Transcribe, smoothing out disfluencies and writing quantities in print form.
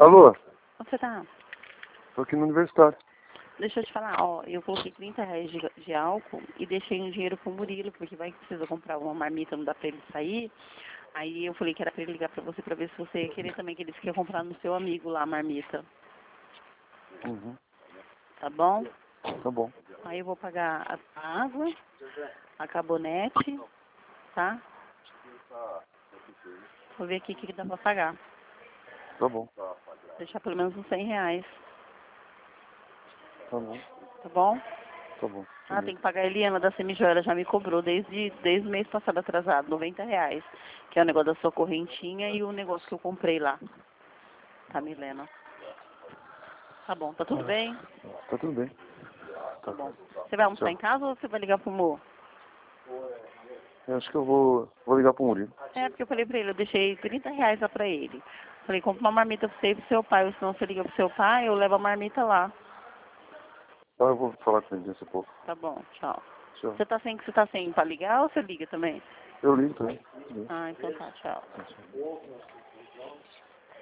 Alô? Onde você tá? Tô aqui no universitário. Deixa eu te falar, ó, eu coloquei R$ 30 de álcool e deixei um dinheiro pro Murilo, porque vai que precisa comprar uma marmita, não dá pra ele sair. Aí eu falei que era pra ele ligar pra você pra ver se você ia querer também, que ele quer comprar no seu amigo lá a marmita. Uhum. Tá bom? Tá bom. Aí eu vou pagar a água, a cabonete, tá? Vou ver aqui o que dá pra pagar. Tá bom. Deixar pelo menos uns R$ 100, Tá bom. tá bom? Tá bom. Ah, tem que pagar a Eliana da Semijoia, já me cobrou desde o mês passado atrasado, R$ 90, que é o negócio da sua correntinha e o negócio que eu comprei lá. Tá, Milena? Tá bom, tá tudo bem? Tá tudo bem. Tá bom. Você vai almoçar Tchau. em casa ou você vai ligar pro Mo? Eu acho que eu vou ligar pro Murilo. É, porque eu falei pra ele, eu deixei R$ 30 lá pra ele. Falei, compra uma marmita pra você e pro seu pai, ou senão você liga pro seu pai, eu levo a marmita lá. Tá, eu vou falar com ele daqui a pouco. Tá bom, tchau. Tchau. Você tá sem pra ligar ou você liga também? Eu ligo também. Ah, então tá, tchau. Tchau.